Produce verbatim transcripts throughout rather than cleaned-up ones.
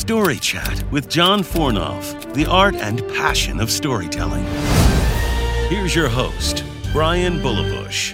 Story Chat with John Fornoff, the art and passion of storytelling. Here's your host, Brian Bullabush.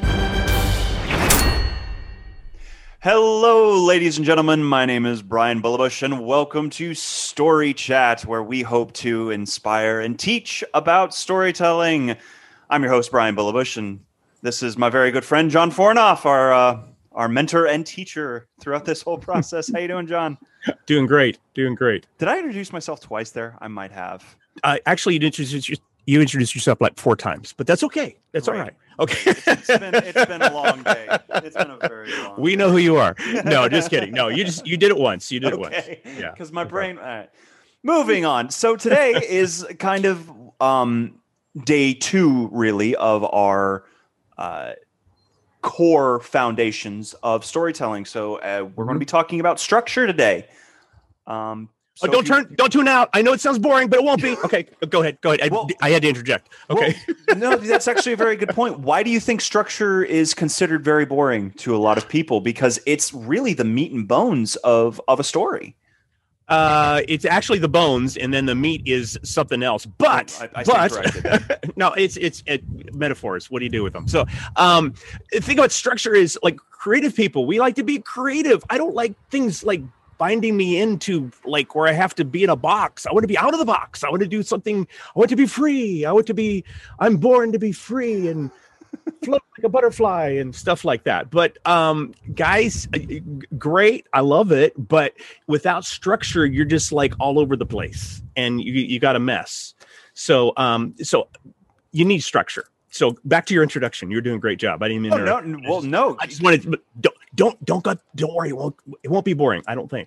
Hello, ladies and gentlemen. My name is Brian Bullabush, and welcome to Story Chat, where we hope to inspire and teach about storytelling. I'm your host, Brian Bullabush, and this is my very good friend, John Fornoff, our uh, our mentor and teacher throughout this whole process. How you doing, John? Doing great. Doing great. Did I introduce myself twice there? I might have. Uh, actually, you introduced, you introduced yourself like four times, but that's okay. That's Great. all right. Okay. it's, it's been it's been a long day. It's been a very long. We know who you are. No, just kidding. No, you just you did it once. You did okay. it once. Yeah. Because my brain. All right. Moving on. So today is kind of um, day two, really, of our uh, core foundations of storytelling. So uh, we're mm-hmm. going to be talking about structure today. Um, So oh, don't you, turn, don't tune out. I know it sounds boring, but it won't be. Okay, go ahead, go ahead. I, well, I had to interject. Okay. Well, no, that's actually a very good point. Why do you think structure is considered very boring to a lot of people? Because it's really the meat and bones of of a story. Uh, it's actually the bones, and then the meat is something else. But, I, I but no, it's it's it, metaphors. What do you do with them? So, um, the thing about structure is like creative people. We like to be creative. I don't like things like binding me into like where I have to be in a box. I want to be out of the box. I want to do something. I want to be free. I want to be, I'm born to be free and float like a butterfly and stuff like that. But um, guys, great. I love it. But without structure, you're just like all over the place and you, you got a mess. So, um, so you need structure. So back to your introduction. You're doing a great job. I didn't mean oh, to. No, I well, just, no. I just wanted to, don't, don't, don't, go, don't worry. It won't, it won't be boring. I don't think.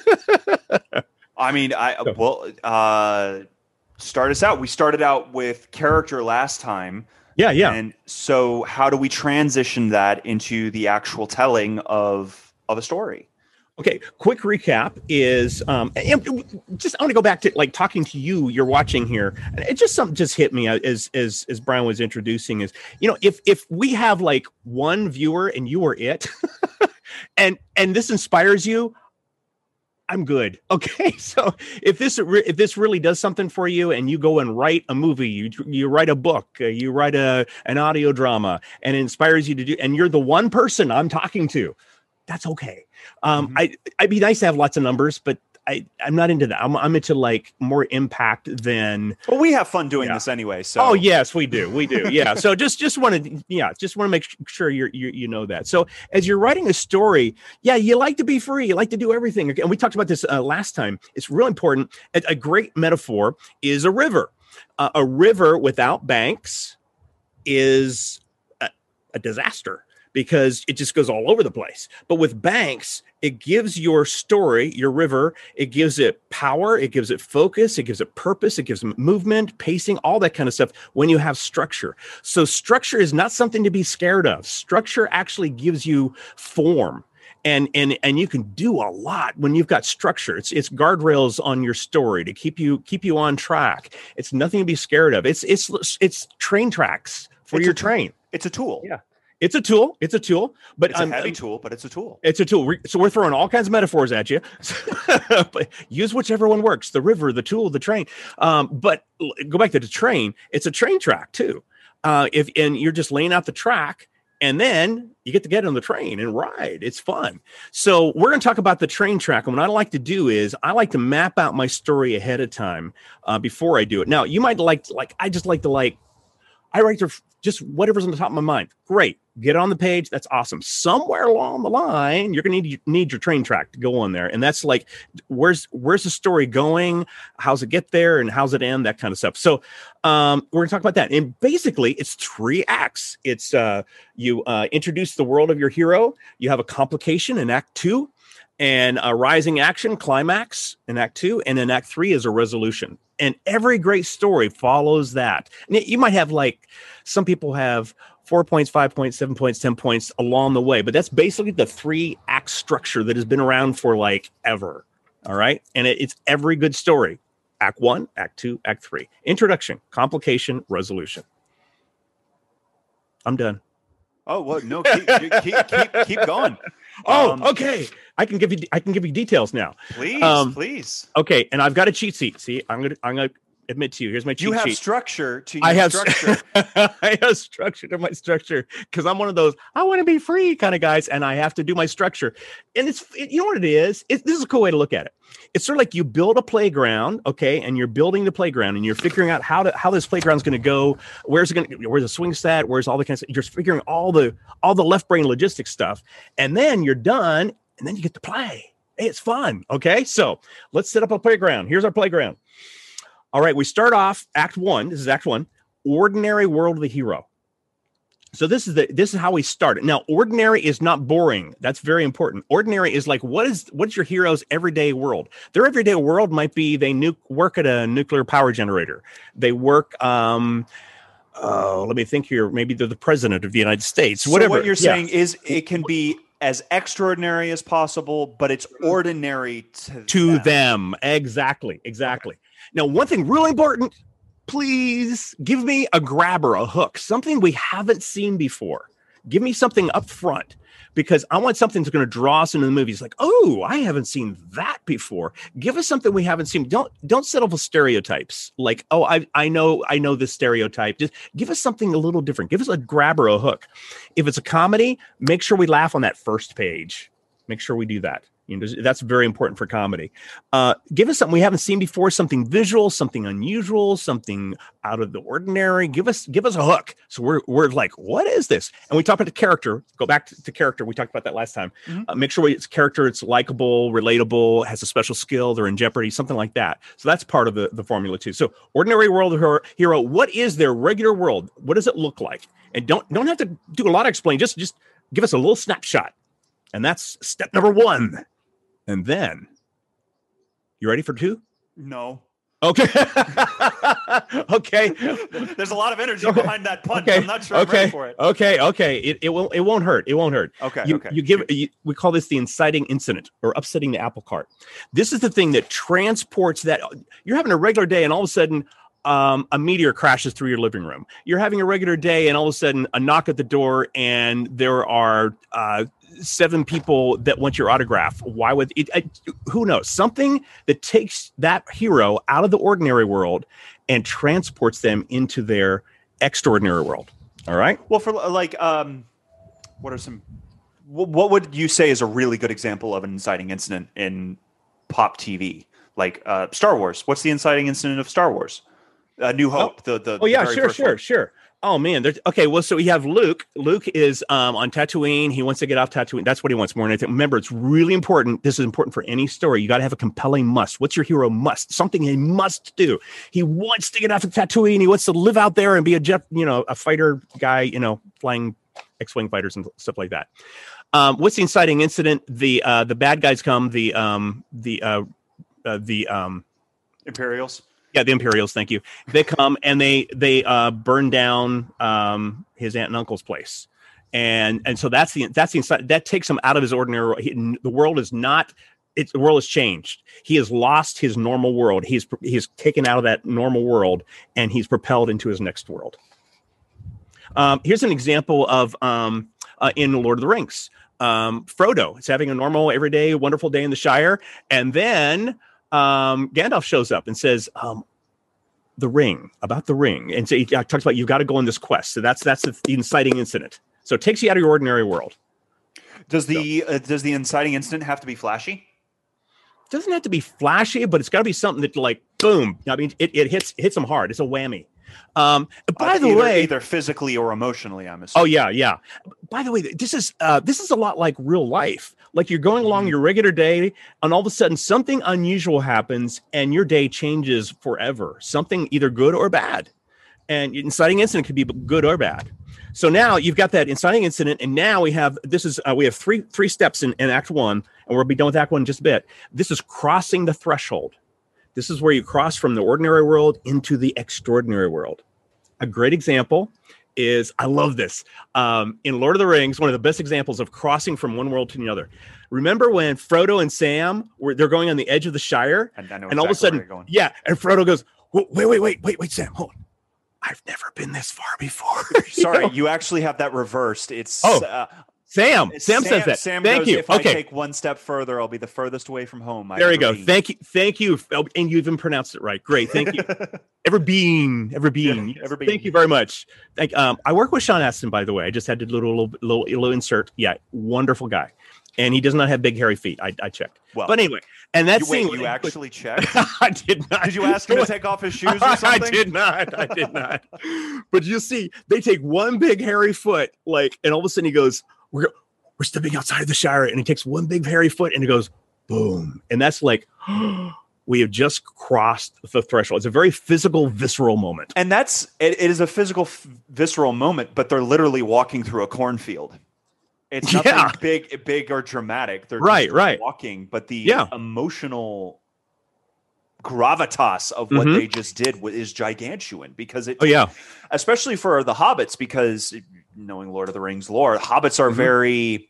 I mean, I, well, uh, start us out. We started out with character last time. Yeah. Yeah. And so how do we transition that into the actual telling of, of a story? Okay, quick recap is um, just I want to go back to like talking to you. You're watching here. It just something just hit me as as as Brian was introducing is you know if if we have like one viewer and you are it, and and this inspires you, I'm good. Okay, so if this if this really does something for you, and you go and write a movie, you you write a book, uh, you write a an audio drama, and it inspires you to do, and you're the one person I'm talking to. That's okay. Um, mm-hmm. I, I'd be nice to have lots of numbers, but I, I'm not into that. I'm, I'm into like more impact than. Well, we have fun doing yeah. this anyway. So. Oh yes, we do. We do. Yeah. So just, just want to, yeah, just want to make sure you're, you, you know that. So as you're writing a story, yeah, you like to be free. You like to do everything. And we talked about this uh, last time. It's real important. A, a great metaphor is a river. Uh, a river without banks is a, a disaster, because it just goes all over the place. But with banks, it gives your story, your river, it gives it power, it gives it focus, it gives it purpose, it gives it movement, pacing, all that kind of stuff when you have structure. So structure is not something to be scared of. Structure actually gives you form. And and and you can do a lot when you've got structure. It's it's guardrails on your story to keep you keep you on track. It's nothing to be scared of. It's it's it's train tracks for it's your a, train. It's a tool. Yeah. It's a tool. It's a tool, but it's a um, heavy tool, but it's a tool. It's a tool. So we're throwing all kinds of metaphors at you. But use whichever one works. The river, the tool, the train. Um, but go back to the train. It's a train track too. Uh, if and you're just laying out the track, and then you get to get on the train and ride. It's fun. So we're going to talk about the train track. And what I like to do is I like to map out my story ahead of time uh, before I do it. Now you might like like I just like to like I write to just whatever's on the top of my mind. Great. Get on the page. That's awesome. Somewhere along the line, you're going to need, need your train track to go on there. And that's like, where's where's the story going? How's it get there? And how's it end? That kind of stuff. So um, we're going to talk about that. And basically, it's three acts. It's uh, you uh, introduce the world of your hero. You have a complication in act two, and a rising action climax in act two. And in act three is a resolution. And every great story follows that. And you might have like, some people have four points, five points, seven points, ten points along the way. But that's basically the three act structure that has been around for like ever. All right. And it, it's every good story. Act one, act two, act three. Introduction, complication, resolution. I'm done. Oh, well, no, keep, keep, keep, keep going. Oh, um, okay. I can give you I can give you details now. Please, Um, please. Okay, and I've got a cheat sheet. See, I'm gonna I'm gonna admit to you. Here's my cheat You have sheet. structure to your I have structure. I have structure to my structure because I'm one of those I want to be free kind of guys, and I have to do my structure. And it's it, you know what it is. It, this is a cool way to look at it. It's sort of like you build a playground, okay, and you're building the playground, and you're figuring out how to how this playground's going to go. Where's it going to? Where's the swing set? Where's all the kinds of? You're figuring all the all the left brain logistics stuff, and then you're done, and then you get to play. Hey, it's fun, okay. So let's set up a playground. Here's our playground. All right, we start off Act One. This is Act One. Ordinary world of the hero. So this is the this is how we start it. Now, ordinary is not boring. That's very important. Ordinary is like what is what's your hero's everyday world? Their everyday world might be they nu- work at a nuclear power generator. They work. Um, uh, let me think here. Maybe they're the president of the United States. Whatever. So what you're Yeah. saying is it can be as extraordinary as possible, but it's ordinary to, to them. them. Exactly. Exactly. Now, one thing really important, please give me a grabber, a hook, something we haven't seen before. Give me something up front because I want something that's going to draw us into the movies. Like, oh, I haven't seen that before. Give us something we haven't seen. Don't don't settle for stereotypes. Like, oh, I I know I know this stereotype. Just give us something a little different. Give us a grabber, a hook. If it's a comedy, make sure we laugh on that first page. Make sure we do that. You know, that's very important for comedy. Uh, give us something we haven't seen before, something visual, something unusual, something out of the ordinary. Give us, give us a hook. So we're we're like, what is this? And we talk about the character. Go back to, to character. We talked about that last time. Mm-hmm. Uh, make sure it's character. It's likable, relatable, has a special skill. They're in jeopardy, something like that. So that's part of the, the formula too. So ordinary world hero, hero. What is their regular world? What does it look like? And don't don't have to do a lot of explaining. Just just give us a little snapshot. And that's step number one. And then, you ready for two? No. Okay. Okay. There's a lot of energy behind that punch. Okay. I'm not sure okay. I'm ready for it. Okay. Okay. It, it won't. It won't hurt. It won't hurt. Okay. You, okay. you give. You, we call this the inciting incident or upsetting the apple cart. This is the thing that transports that. You're having a regular day, and all of a sudden, um, a meteor crashes through your living room. You're having a regular day, and all of a sudden, a knock at the door, and there are uh, seven people that want your autograph. Why would it? I, who knows? Something that takes that hero out of the ordinary world and transports them into their extraordinary world. All right. Well, for like, um, what are some? What would you say is a really good example of an inciting incident in pop T V? Like uh, Star Wars. What's the inciting incident of Star Wars? Uh, New Hope. Oh, the the oh yeah, the very sure, first sure, one. sure. Oh man, there's okay. Well, so we have Luke. Luke is um, on Tatooine. He wants to get off Tatooine. That's what he wants more than anything. Remember, it's really important. This is important for any story. You got to have a compelling must. What's your hero must? Something he must do. He wants to get off of Tatooine. He wants to live out there and be a jet, you know, a fighter guy. You know, flying X-wing fighters and stuff like that. Um, what's the inciting incident? The uh, the bad guys come. The um, the uh, uh, the um, Imperials. Yeah, the Imperials. Thank you. They come and they they uh, burn down um, his aunt and uncle's place, and and so that's the that's the inside that takes him out of his ordinary. He, the world is not. It's the world has changed. He has lost his normal world. He's he's taken out of that normal world and he's propelled into his next world. Um, here's an example of um, uh, in Lord of the Rings. Um, Frodo is having a normal, everyday, wonderful day in the Shire, and then. Um, Gandalf shows up and says, um, the ring, about the ring. And so he talks about, you've got to go on this quest. So that's, that's the inciting incident. So it takes you out of your ordinary world. Does the, so. uh, does the inciting incident have to be flashy? It doesn't have to be flashy, but it's got to be something that like, boom. I mean, it, it hits, hits them hard. It's a whammy. Um, by uh, the either, way, either physically or emotionally, I'm assuming. Oh yeah. Yeah. By the way, this is, uh, this is a lot like real life. Like you're going along your regular day and all of a sudden something unusual happens and your day changes forever. Something either good or bad. And inciting incident could be good or bad. So now you've got that inciting incident. And now we have, this is, uh, we have three, three steps in, in Act One, and we'll be done with Act One in just a bit. This is crossing the threshold. This is where you cross from the ordinary world into the extraordinary world. A great example is, I love this. Um, in Lord of the Rings, one of the best examples of crossing from one world to another. Remember when Frodo and Sam were they're going on the edge of the Shire, and, and exactly all of a sudden, yeah, and Frodo goes, wait, wait, wait, wait, wait, Sam, hold on. I've never been this far before. Sorry, you know? You actually have that reversed. It's oh. uh, Sam. Sam, Sam says that. Sam Thank goes, you. If okay. I take one step further, I'll be the furthest away from home. I've There you go. Been. Thank you. Thank you. And you even pronounced it right. Great. Thank you. Ever been. Ever been. Yeah, ever been. Thank you very much. Thank. Um, I work with Sean Astin, by the way. I just had to do a little, little, little insert. Yeah. Wonderful guy. And he does not have big, hairy feet. I, I checked. Well, but anyway, and that you, scene. Wait, you actually checked? I did not. Did you ask him to take off his shoes or something? I did not. I did not. But you see, they take one big, hairy foot, like, and all of a sudden he goes, "We're we're stepping outside of the Shire," and he takes one big, hairy foot, and he goes, boom, and that's like. We have just crossed the threshold. It's a very physical, visceral moment. And that's, it, it is a physical, f- visceral moment, but they're literally walking through a cornfield. It's nothing yeah. big, big or dramatic. They're right, just right. walking, but the yeah. emotional gravitas of what mm-hmm. they just did is gigantuan because it, oh, yeah. especially for the hobbits, because knowing Lord of the Rings lore, hobbits are mm-hmm. very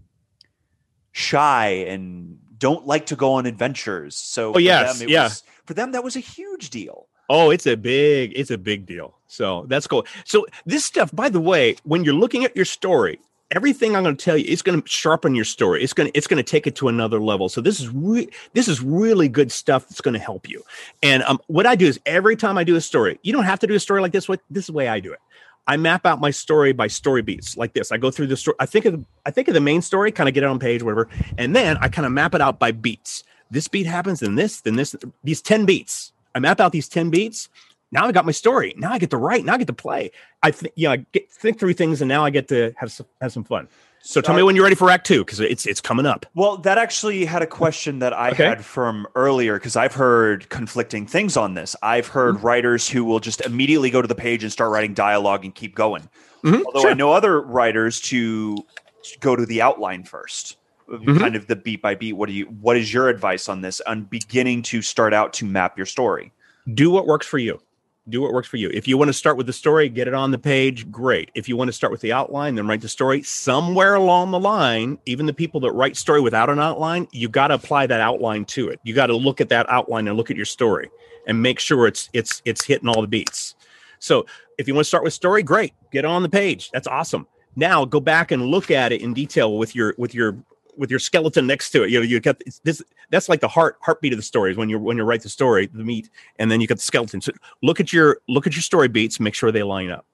shy and don't like to go on adventures. So oh, for yes, them, it yeah. was, for them, that was a huge deal. Oh, it's a big, it's a big deal. So that's cool. So this stuff, by the way, when you're looking at your story, everything I'm going to tell you, it's going to sharpen your story. It's going to, it's going to take it to another level. So this is re- this is really good stuff that's going to help you. And um, what I do is every time I do a story, you don't have to do a story like this. What this is the way I do it. I map out my story by story beats like this. I go through the story. I think of the, I think of the main story, kind of get it on page, whatever, and then I kind of map it out by beats. This beat happens, then this, then this. These ten beats. I map out these ten beats. Now I got my story. Now I get to write. Now I get to play. I think, yeah, I get, think through things, and now I get to have some, have some fun. So tell uh, me when you're ready for Act Two, because it's it's coming up. Well, that actually had a question that I okay. had from earlier, because I've heard conflicting things on this. I've heard mm-hmm. writers who will just immediately go to the page and start writing dialogue and keep going. Mm-hmm. Although sure. I know other writers to go to the outline first, mm-hmm. kind of the beat by beat. What do you? What is your advice on this? On beginning to start out to map your story? Do what works for you. Do what works for you. If you want to start with the story, get it on the page, great. If you want to start with the outline, then write the story. Somewhere along the line, even the people that write story without an outline, you got to apply that outline to it. You got to look at that outline and look at your story and make sure it's it's it's hitting all the beats. So if you want to start with story, great. Get it on the page. That's awesome. Now go back and look at it in detail with your with your with your skeleton next to it. You know, you got this. That's like the heart heartbeat of the story is when you when you write the story, the meat, and then you got the skeleton. So look at your look at your story beats, make sure they line up.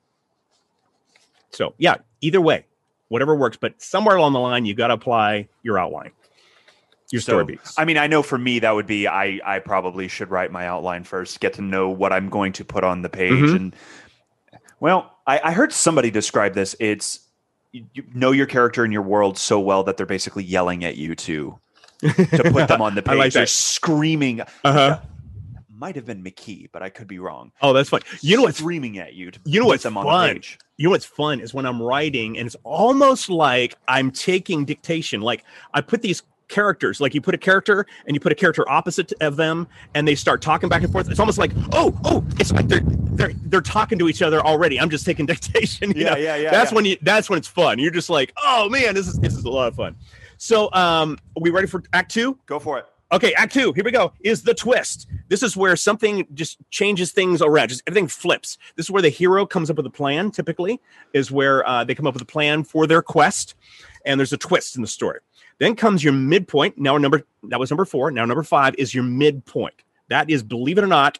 So yeah, either way, whatever works, but somewhere along the line, you got to apply your outline, your story so, beats. I mean, I know for me that would be I I probably should write my outline first, get to know what I'm going to put on the page, mm-hmm. and well, I, I heard somebody describe this. It's you know your character and your world so well that they're basically yelling at you to to put them on the page. Like they're screaming. Uh-huh. Might have been McKee, but I could be wrong. Oh, that's fun. You know what's screaming at you to you know put what's them fun? on the page. You know what's fun is when I'm writing and it's almost like I'm taking dictation. Like I put these characters, like you put a character and you put a character opposite of them and they start talking back and forth. It's almost like, oh, oh, it's like they're they're they're talking to each other already. I'm just taking dictation. You yeah, know? yeah, yeah. That's yeah. when you that's when it's fun. You're just like, oh man, this is this is a lot of fun. So um are we ready for Act Two? Go for it. Okay, Act Two, here we go, is the twist. This is where something just changes things around. Just everything flips. This is where the hero comes up with a plan, typically, is where uh, they come up with a plan for their quest, and there's a twist in the story. Then comes your midpoint. Now, number that was number four. Now, number five is your midpoint. That is, believe it or not,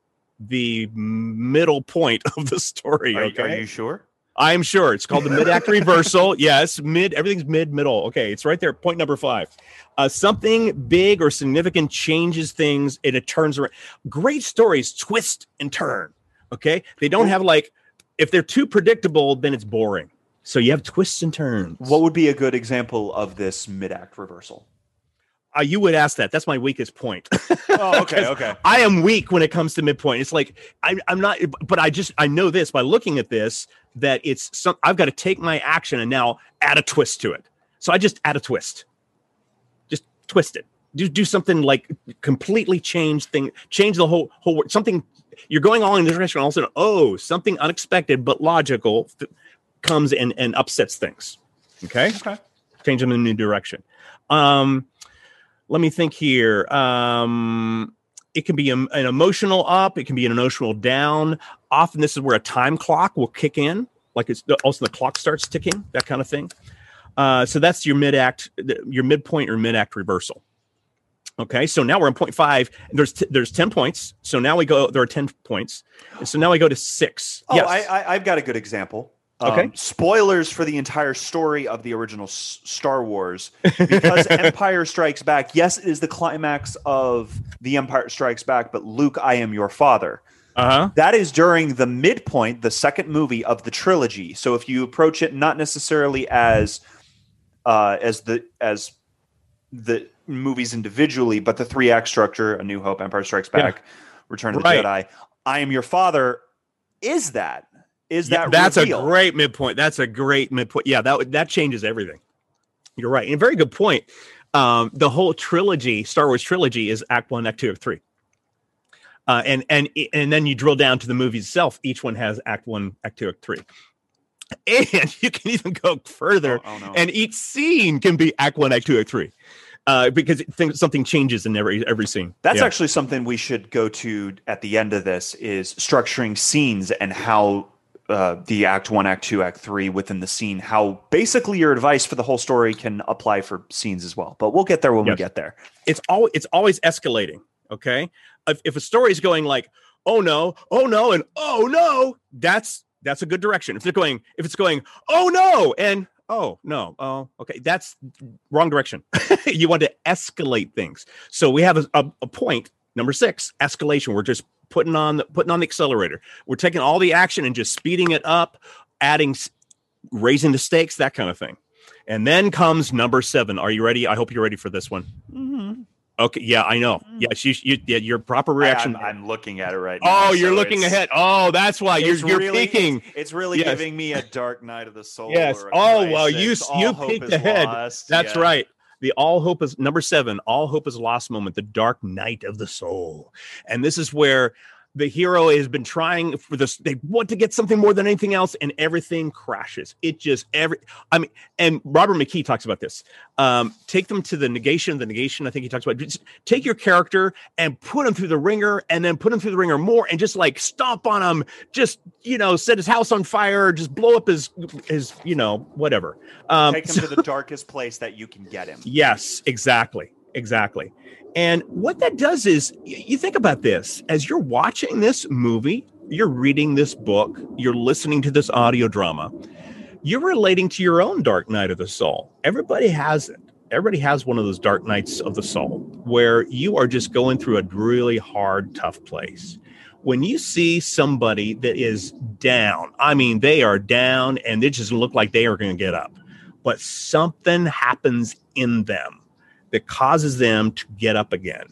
the middle point of the story. Are, okay? Are you sure? I'm sure. It's called the mid-act reversal. Yes, mid. Everything's mid-middle. Okay, it's right there. Point number five. Uh, something big or significant changes things and it turns around. Great stories twist and turn. Okay, they don't have like if they're too predictable, then it's boring. So you have twists and turns. What would be a good example of this mid-act reversal? Uh, you would ask that. That's my weakest point. Oh, okay, okay. I am weak when it comes to midpoint. It's like I, I'm not, but I just I know this by looking at this that it's some. I've got to take my action and now add a twist to it. So I just add a twist. Just twist it. Do do something like completely change thing. Change the whole whole something. You're going all in this direction. All of a sudden, oh, something unexpected but logical f- comes and and upsets things. Okay. Okay. Change them in a new direction. Um. Let me think here. Um, it can be a, an emotional up. It can be an emotional down. Often this is where a time clock will kick in. Like it's also the clock starts ticking, that kind of thing. Uh, so that's your mid-act, your midpoint or mid-act reversal. Okay, so now we're in point five. There's t- there's ten points. So now we go. There are ten points. So now we go to six. Oh, yes. I, I, I've got a good example. Okay. Um, spoilers for the entire story of the original S- Star Wars, because Empire Strikes Back, yes, it is the climax of The Empire Strikes Back, but Luke, I am your father. Uh-huh. That is during the midpoint, the second movie of the trilogy. So if you approach it not necessarily as uh, as the as the movies individually, but the three act structure, A New Hope, Empire Strikes Back, yeah. Return of right. the Jedi, I am your father, is that. Is yeah, that that's reveal. a great midpoint. That's a great midpoint. Yeah, that that changes everything. You're right. And a very good point. Um, the whole trilogy, Star Wars trilogy, is Act One, Act Two, Act Three. Uh, and and and then you drill down to the movies itself. Each one has Act One, Act Two, Act Three. And you can even go further. Oh, oh no. And each scene can be Act One, Act Two, Act Three. Uh, because it, something changes in every every scene. That's yeah. actually something we should go to at the end of this, is structuring scenes and how uh, the Act One, Act Two, Act Three within the scene, how basically your advice for the whole story can apply for scenes as well. But we'll get there when yes. we get there. It's all it's always escalating. Okay, if, if a story is going like, oh no, oh no, and oh no, that's that's a good direction. If they're going, if it's going, oh no, and oh no, oh okay, that's wrong direction. You want to escalate things. So we have a, a, a point number six, escalation. We're just putting on the, putting on the accelerator. We're taking all the action and just speeding it up, adding, raising the stakes, that kind of thing. And then comes number seven. Are you ready? I hope you're ready for this one. Mm-hmm. Okay. Yeah, I know. Yes, you, you, yeah, your proper reaction. I, I'm, I'm looking at it right now. Oh, you're so looking ahead. Oh, that's why you're you're really, peeking. It's, it's really yes. giving me a Dark Night of the Soul. Yes. Or oh, well, you all you peeked ahead. Lost. That's yeah. right. The all hope is number seven. All hope is lost moment. The Dark Night of the Soul, and this is where the hero has been trying for this. They want to get something more than anything else, and everything crashes. It just every. I mean, and Robert McKee talks about this. Um, take them to the negation. The negation. I think he talks about. Just take your character and put him through the ringer, and then put him through the ringer more, and just like stomp on him. Just you know, set his house on fire. Just blow up his his you know whatever. Um, take him so, to the darkest place that you can get him. Yes, exactly, exactly. And what that does is, you think about this, as you're watching this movie, you're reading this book, you're listening to this audio drama, you're relating to your own dark night of the soul. Everybody has it. Everybody has one of those dark nights of the soul where you are just going through a really hard, tough place. When you see somebody that is down, I mean, they are down and they just look like they are going to get up, but something happens in them that causes them to get up again.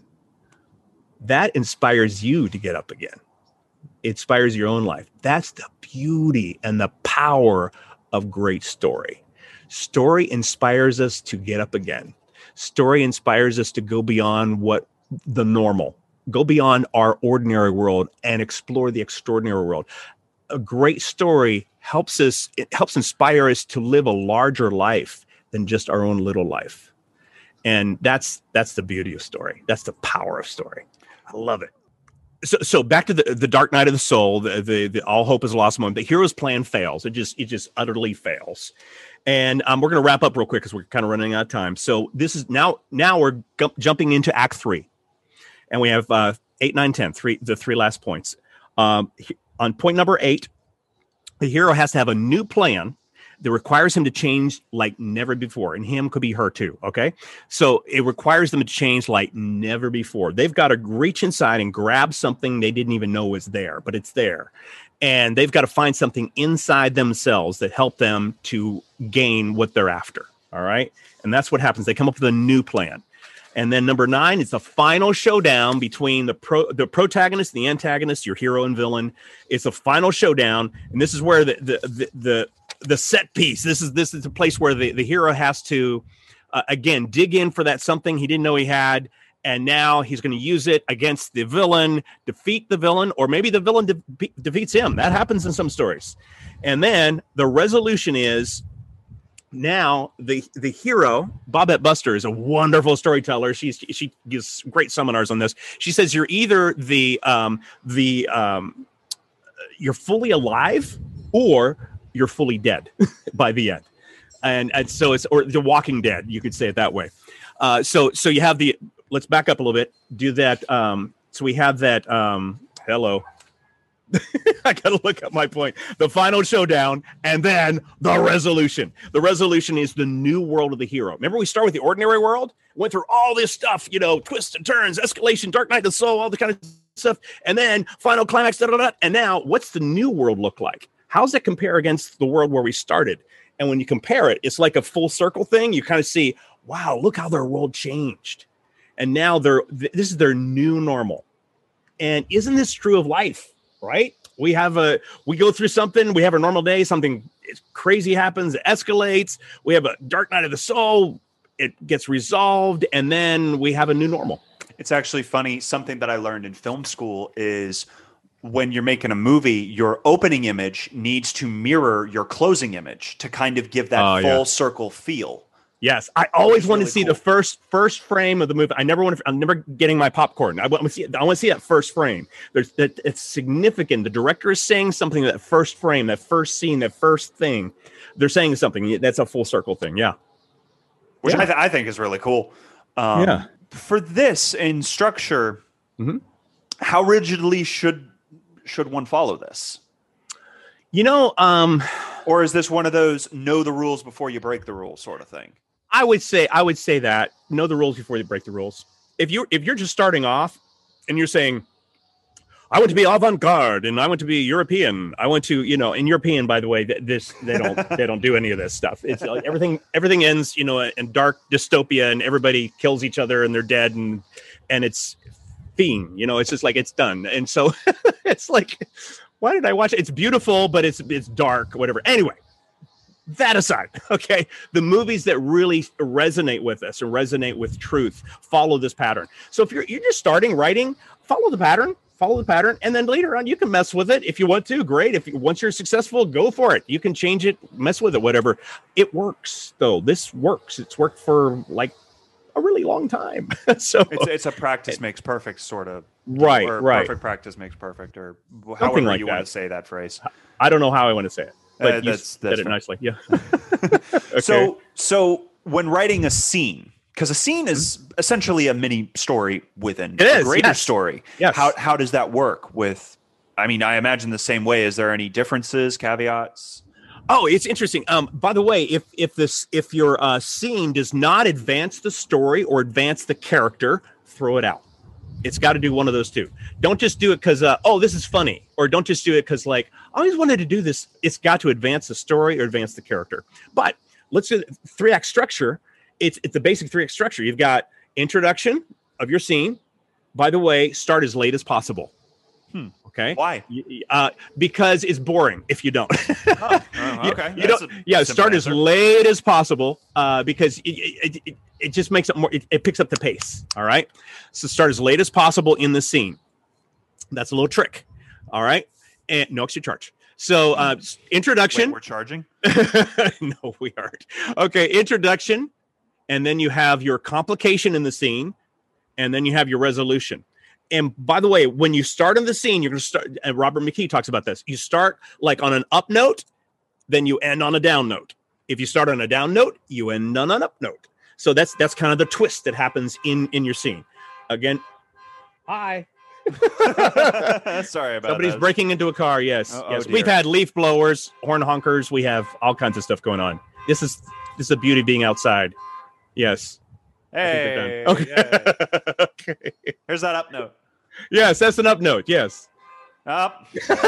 That inspires you to get up again. It inspires your own life. That's the beauty and the power of great story. Story inspires us to get up again. Story inspires us to go beyond what the normal, go beyond our ordinary world and explore the extraordinary world. A great story helps us, it helps inspire us to live a larger life than just our own little life. And that's that's the beauty of story. That's the power of story. I love it. So so back to the, the Dark Night of the Soul, the, the the all hope is lost moment. The hero's plan fails. It just it just utterly fails. And um, we're going to wrap up real quick because we're kind of running out of time. So this is now now we're gu- jumping into Act Three, and we have uh, eight, nine, ten, three the three last points. Um, he, on point number eight, the hero has to have a new plan that requires him to change like never before. And him could be her too, okay? So it requires them to change like never before. They've got to reach inside and grab something they didn't even know was there, but it's there. And they've got to find something inside themselves that help them to gain what they're after, all right? And that's what happens. They come up with a new plan. And then number nine is the final showdown between the pro, the protagonist and the antagonist, your hero and villain. It's a final showdown. And this is where the the the, the the set piece. This is this is a place where the, the hero has to, uh, again, dig in for that something he didn't know he had. And now he's going to use it against the villain, defeat the villain, or maybe the villain de- defeats him. That happens in some stories. And then the resolution is now the the hero, Bobette Buster, is a wonderful storyteller. She's she gives great seminars on this. She says you're either the um, the um, you're fully alive or you're fully dead by the end. and and so it's or The Walking Dead, you could say it that way. Uh, so so you have the let's back up a little bit. Do that. Um, so we have that. Um, hello. I gotta look up my point. The final showdown, and then the resolution. The resolution is the new world of the hero. Remember, we start with the ordinary world, went through all this stuff, you know, twists and turns, escalation, Dark Knight of the Soul, all the kind of stuff, and then final climax. Da, da, da, and now, what's the new world look like? How's that compare against the world where we started? And when you compare it, it's like a full circle thing. You kind of see, wow, look how their world changed, and now they're th- this is their new normal. And isn't this true of life? Right? We have a, we go through something, we have a normal day, something crazy happens, it escalates. We have a Dark Night of the Soul, it gets resolved, and then we have a new normal. It's actually funny. Something that I learned in film school is when you're making a movie, your opening image needs to mirror your closing image to kind of give that Oh, full yeah. circle feel. Yes, I always It's want really to see cool. the first first frame of the movie. I never want to. I'm never getting my popcorn. I want to see. I want to see that first frame. There's that. It's significant. The director is saying something. That first frame, that first scene, that first thing. They're saying something. That's a full circle thing. Yeah. Which Yeah. I, th- I think is really cool. Um, Yeah. For this in structure, Mhm. how rigidly should should one follow this? You know, um, Or is this one of those know the rules before you break the rules sort of thing? I would say I would say that know the rules before you break the rules. If you if you're just starting off and you're saying, I want to be avant-garde and I want to be European. I want to, you know, in European, by the way, th- this they don't they don't do any of this stuff. It's like everything everything ends, you know, in dark dystopia and everybody kills each other and they're dead and and it's theme, you know, it's just like it's done. And so it's like, why did I watch it? It's beautiful, but it's it's dark, whatever. Anyway. That aside, okay, the movies that really resonate with us and resonate with truth follow this pattern. So if you're you're just starting writing, follow the pattern, follow the pattern, and then later on you can mess with it if you want to. Great. If you, once you're successful, go for it. You can change it, mess with it, whatever. It works though. This works. It's worked for like a really long time. so It's it's a practice makes perfect sort of. right, Or right. perfect practice makes perfect, or Something however like you that. want to say that phrase. I don't know how I want to say it, but Uh, you that's- said that's it fine. nicely. Yeah. Okay. So so when writing a scene, because a scene is essentially a mini story within It a is, greater yes. story. Yes. How how does that work with? I mean, I imagine the same way. Is there any differences, caveats? Oh, it's interesting. Um, by the way, if if this if your uh, scene does not advance the story or advance the character, throw it out. It's got to do one of those two. Don't just do it because uh, oh, this is funny, or don't just do it because like I always wanted to do this. It's got to advance the story or advance the character. But let's do three act structure. It's it's the basic three act structure. You've got introduction of your scene. By the way, start as late as possible. Hmm. Okay. Why? Y- y- Uh, because it's boring if you don't. Oh, oh, You- okay. You That's don't, a yeah, simple start as answer. late as possible uh, because it, it, it, it just makes it more, it, it picks up the pace. All right. So start as late as possible in the scene. That's a little trick. All right. And no extra charge. So uh, s- Wait, introduction. we're charging. No, we aren't. Okay. Introduction. And then you have your complication in the scene. And then you have your resolution. And by the way, when you start in the scene, you're going to start, and Robert McKee talks about this. You start like on an up note, then you end on a down note. If you start on a down note, you end on an up note. So that's that's kind of the twist that happens in in your scene. Again, hi. Sorry about Somebody's that. breaking into a car. Yes, Oh, oh yes. dear. We've had leaf blowers, horn honkers. We have all kinds of stuff going on. This is this is the beauty of being outside. Yes. I think Hey, they're done. yeah. Okay. okay. Here's that up note. Yes, that's an up note. Yes. Up.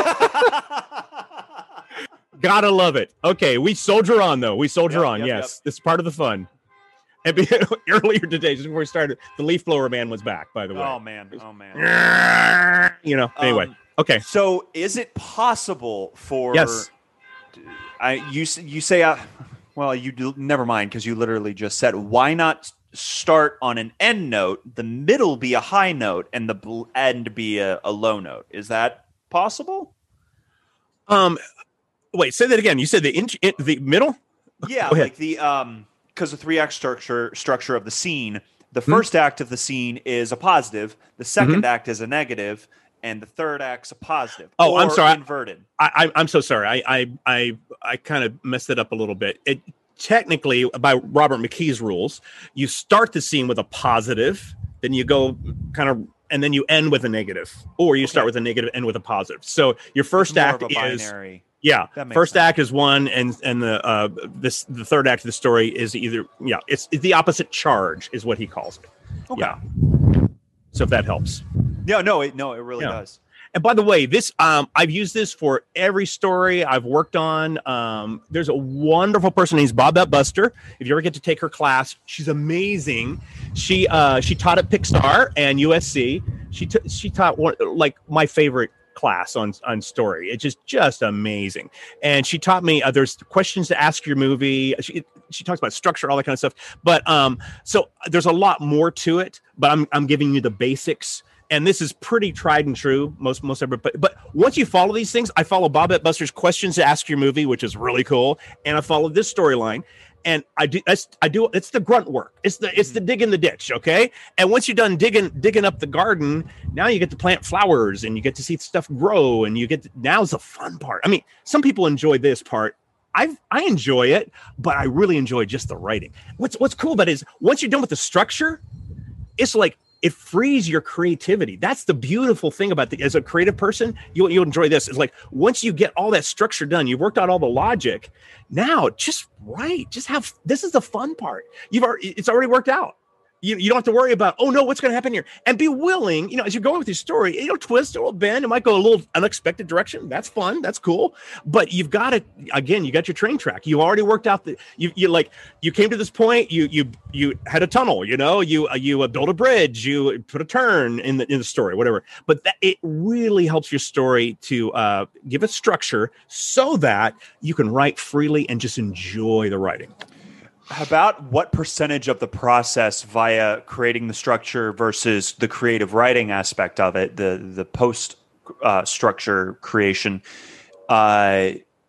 Gotta love it. Okay, we soldier on though. We soldier Yep, on. yep, yes, this is part of the fun. And be, earlier today, just before we started, the leaf blower man was back. By the way, Oh man. Oh man. you know. Anyway, Um, okay. So, is it possible for? Yes. I you s- you say uh, well you do, never mind because you literally just said why not start on an end note, the middle be a high note, and the bl- end be a, a low note. Is that possible? Um, wait. Say that again. You said the inch, in, the middle. Yeah, Go ahead. like the um because the three act structure structure of the scene. The Hmm? first act of the scene is a positive. The 2nd Mm-hmm. act is a negative, and the third act's a positive. Oh, or I'm sorry. Inverted. I, I I'm so sorry. I I I I kind of messed it up a little bit. It technically, by Robert McKee's rules, you start the scene with a positive, then you go kind of, and then you end with a negative, or you okay. start with a negative, end with a positive. So your first act is binary. Yeah, first sense. act is one, and and the uh this the third act of the story is either yeah, it's, it's the opposite charge is what he calls it. Okay. Yeah. So if that helps. Yeah, no, it no, it really yeah. does. And by the way, this um, I've used this for every story I've worked on. Um, there's a wonderful person named Babette Buster. If you ever get to take her class, she's amazing. She uh, she taught at Pixar and U S C. She t- she taught one like my favorite class on on story. It's just just amazing. And she taught me uh, there's questions to ask your movie. She she talks about structure, all that kind of stuff. But um, so there's a lot more to it. But I'm I'm giving you the basics. And this is pretty tried and true. Most most everybody, but once you follow these things, I follow Babette Buster's questions to ask your movie, which is really cool. And I follow this storyline, and I do that's, I do it's the grunt work. It's the it's the dig in the ditch, okay? And once you're done digging digging up the garden, now you get to plant flowers and you get to see stuff grow, and you get to, now's the fun part. I mean, some people enjoy this part. I I enjoy it, but I really enjoy just the writing. What's what's cool about it is once you're done with the structure, it's like it frees your creativity. That's the beautiful thing about the, as a creative person, you'll, you'll enjoy this. It's like, once you get all that structure done, you've worked out all the logic. Now just write, just have, this is the fun part. You've already, it's already worked out. You, you don't have to worry about, oh no, what's going to happen here? And be willing, you know, as you're going with your story, it'll twist, it'll bend, it might go a little unexpected direction. That's fun. That's cool. But you've got to, again, you got your train track. You already worked out the, you, you like, you came to this point, you, you, you had a tunnel, you know, you, uh, you uh, built a bridge, you put a turn in the, in the story, whatever. But that, it really helps your story to uh, give it structure so that you can write freely and just enjoy the writing. About what percentage of the process via creating the structure versus the creative writing aspect of it, the the post uh, structure creation, uh,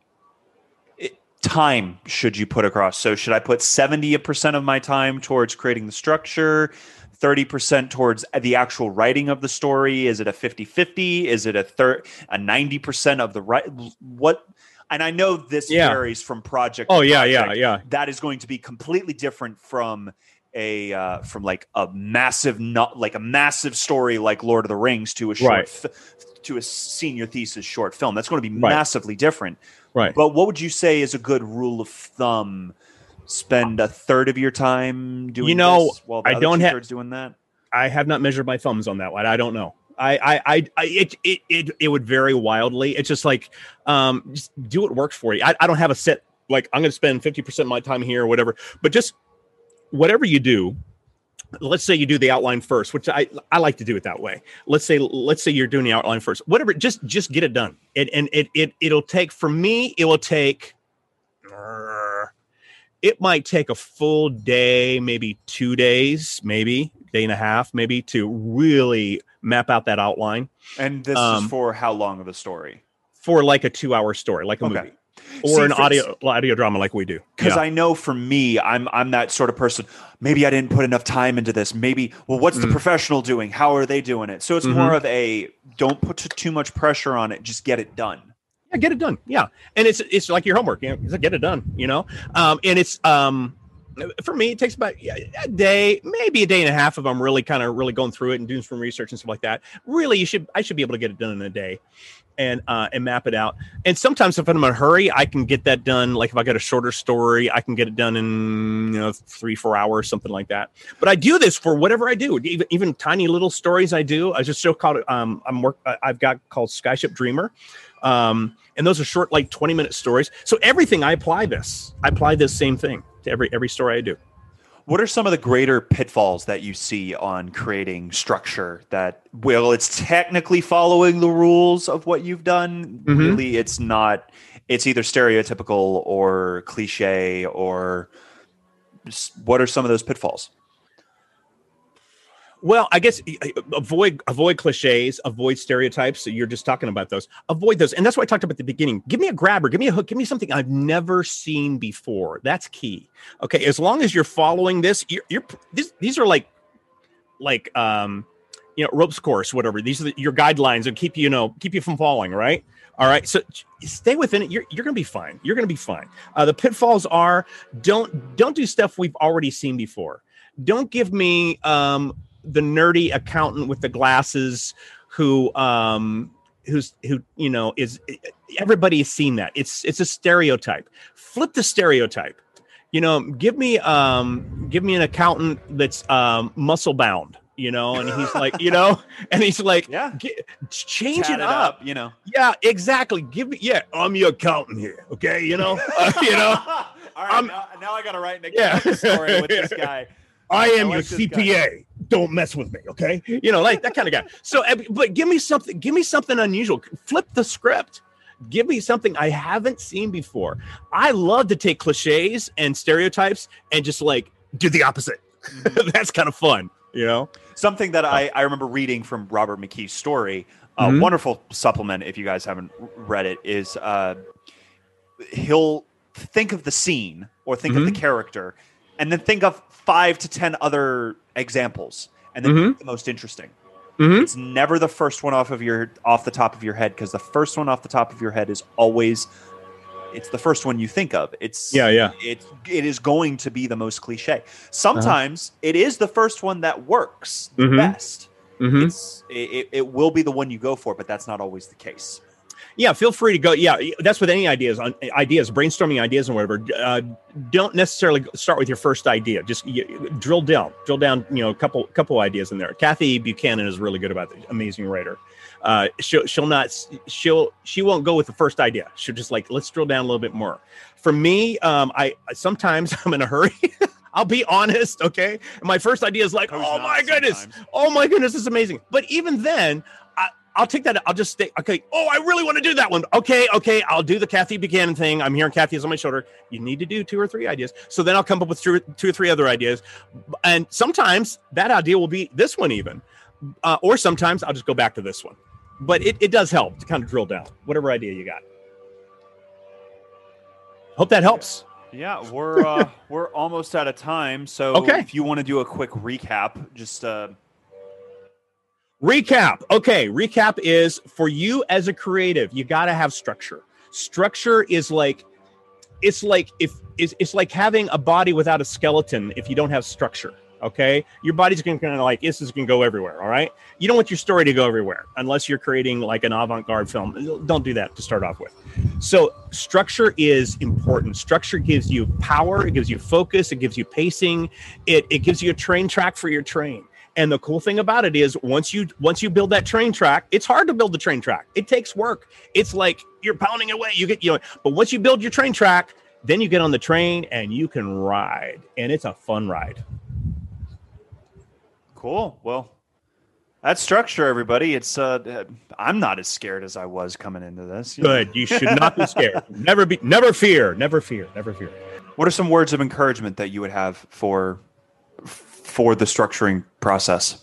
it, time should you put across? So should I put seventy percent of my time towards creating the structure, thirty percent towards the actual writing of the story? Is it a fifty-fifty? Is it a thir- a ninety percent of the right? What? And I know this yeah. varies from project. Oh to yeah, project. yeah, yeah. That is going to be completely different from a uh, from like a massive, not like a massive story like Lord of the Rings to a short right. f- to a senior thesis short film. That's going to be right. massively different. Right. But what would you say is a good rule of thumb? Spend a third of your time doing you know, this while the I other don't two have thirds doing that. I have not measured my thumbs on that one. I don't know. I, I, I, I it, it, it, it would vary wildly. It's just like, um, just do what works for you. I, I don't have a set, like I'm going to spend fifty percent of my time here or whatever, but just whatever you do, let's say you do the outline first, which I, I like to do it that way. Let's say, let's say you're doing the outline first, whatever, just, just get it done. It, and it, it, it'll take, for me, it will take, it might take a full day, maybe two days, maybe day and a half, maybe to really map out that outline. And this um, is for how long of a story? For like a two hour story, like a okay. movie. Or See, an audio audio drama like we do. Because yeah. I know for me, I'm I'm that sort of person. Maybe I didn't put enough time into this. Maybe, well, what's mm-hmm. the professional doing? How are they doing it? So it's mm-hmm. more of a, don't put t- too much pressure on it. Just get it done. Yeah, get it done. Yeah. And it's it's like your homework. You know, it's like, get it done, you know? Um, and it's, um, for me, it takes about a day, maybe a day and a half if I'm really kind of really going through it and doing some research and stuff like that. Really, you should I should be able to get it done in a day and uh, and map it out. And sometimes if I'm in a hurry, I can get that done. Like if I got a shorter story, I can get it done in you know three, four hours, something like that. But I do this for whatever I do, even even tiny little stories I do. I just show called um I'm work I've got called Skyship Dreamer. Um, and those are short, like twenty minute stories. So everything I apply this, I apply this same thing to every, every story I do. What are some of the greater pitfalls that you see on creating structure that, well, it's technically following the rules of what you've done. Mm-hmm. Really, it's not, it's either stereotypical or cliche, or what are some of those pitfalls? Well, I guess avoid avoid cliches, avoid stereotypes. So you're just talking about those. Avoid those. And that's what I talked about at the beginning. Give me a grabber, give me a hook, give me something I've never seen before. That's key. Okay, as long as you're following this, you're, you're this, these are like like um you know, ropes course, whatever. These are the, your guidelines that keep you, you know, keep you from falling, right? All right, so stay within it. You're you're gonna be fine. You're gonna be fine. Uh, the pitfalls are don't don't do stuff we've already seen before. Don't give me um, the nerdy accountant with the glasses who um, who's who you know is everybody has seen that. It's it's a stereotype. Flip the stereotype. You know, give me um, give me an accountant that's um, muscle bound. You know, and he's like, you know, and he's like, yeah, get, change Tat it up. up, you know. Yeah, exactly. Give me, yeah, I'm your accountant here. Okay, you know, uh, you know. All right, now, now I got to write an Yeah. story with this guy. I am I your like this C P A. guy. Don't mess with me, okay? You know, like that kind of guy. So, uh, but give me something. Give me something unusual. Flip the script. Give me something I haven't seen before. I love to take cliches and stereotypes and just like do the opposite. Mm-hmm. That's kind of fun, you know. Something that I, I remember reading from Robert McKee's story, a Mm-hmm. wonderful supplement, if you guys haven't read it, is uh, he'll think of the scene or think Mm-hmm. of the character and then think of five to ten other examples and then Mm-hmm. pick the most interesting. Mm-hmm. It's never the first one off of your off the top of your head, because the first one off the top of your head is always it's the first one you think of. It's Yeah, yeah. It's it is going to be the most cliche. Sometimes uh-huh. it is the first one that works the Mm-hmm. best. Mm-hmm. It's it, it will be the one you go for, but that's not always the case. Yeah, feel free to go. Yeah, that's with any ideas on ideas, brainstorming ideas and whatever. Uh, don't necessarily start with your first idea. Just you, drill down, drill down. You know, a couple couple ideas in there. Kathy Buchanan is really good about it. Amazing writer. Uh, she'll she'll not she'll she won't go with the first idea. She'll just like, let's drill down a little bit more. For me, um, I sometimes I'm in a hurry. I'll be honest, okay? And my first idea is like, Who's oh not my goodness, sometimes? oh my goodness, it's amazing. But even then, I, I'll take that. I'll just stay. Okay. Oh, I really want to do that one. Okay. Okay. I'll do the Kathy Buchanan thing. I'm hearing Kathy is on my shoulder. You need to do two or three ideas. So then I'll come up with two, two or three other ideas. And sometimes that idea will be this one even. Uh, or sometimes I'll just go back to this one. But it, it does help to kind of drill down whatever idea you got. Hope that helps. Yeah, we're uh, we're almost out of time. So Okay. if you want to do a quick recap, just uh, Recap. Okay, recap is for you as a creative, you got to have structure. Structure is like, it's like if it's, it's like having a body without a skeleton if you don't have structure. Okay, your body's going to kind of like this is going to go everywhere. All right, you don't want your story to go everywhere unless you're creating like an avant-garde film. Don't do that to start off with. So structure is important. Structure gives you power. It gives you focus. It gives you pacing. It it gives you a train track for your train. And the cool thing about it is once you once you build that train track, it's hard to build the train track. It takes work. It's like you're pounding away. You get you know, but once you build your train track, then you get on the train and you can ride, and it's a fun ride. cool. Well, that's structure, everybody. It's uh, I'm not as scared as I was coming into this. You know? Good. You should not be scared. Never be. Never fear. Never fear. Never fear. What are some words of encouragement that you would have for for the structuring process?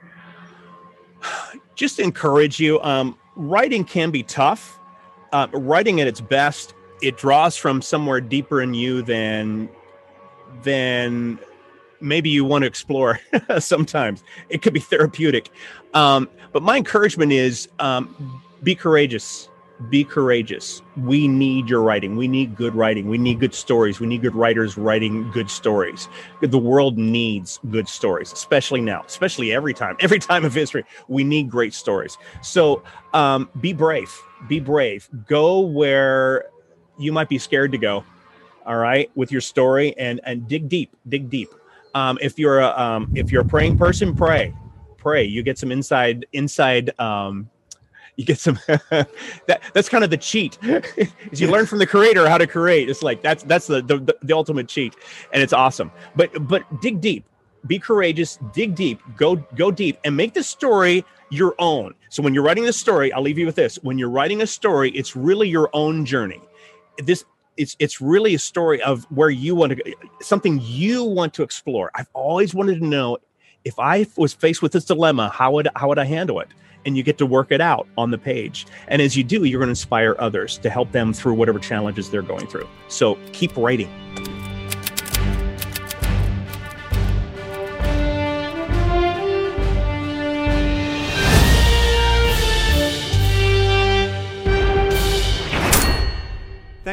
Just encourage you. Um, writing can be tough. Uh, writing at its best, it draws from somewhere deeper in you than than maybe you want to explore. Sometimes it could be therapeutic. Um, but my encouragement is um, be courageous. Be courageous. We need your writing. We need good writing. We need good stories. We need good writers writing good stories. The world needs good stories, especially now, especially every time, every time of history. We need great stories. So um, be brave. Be brave. Go where you might be scared to go. All right, with your story, and and dig deep. Dig deep. Um, if you're a um, if you're a praying person, pray, pray. You get some inside inside. Um, You get some that that's kind of the cheat is you learn from the creator how to create. It's like that's that's the, the the ultimate cheat, and it's awesome. But but dig deep, be courageous, dig deep, go go deep, and make the story your own. So when you're writing the story, I'll leave you with this. When you're writing a story, it's really your own journey. This it's it's really a story of where you want to go, something you want to explore. I've always wanted to know if I was faced with this dilemma, how would how would I handle it? And you get to work it out on the page. And as you do, you're going to inspire others to help them through whatever challenges they're going through. So keep writing.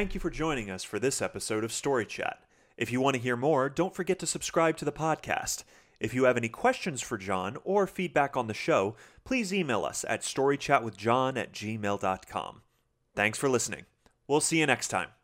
thank you for joining us for this episode of Story Chat. If you want to hear more, don't forget to subscribe to the podcast. If you have any questions for John or feedback on the show, please email us at storychatwithjohn at gmail dot com. Thanks for listening. We'll see you next time.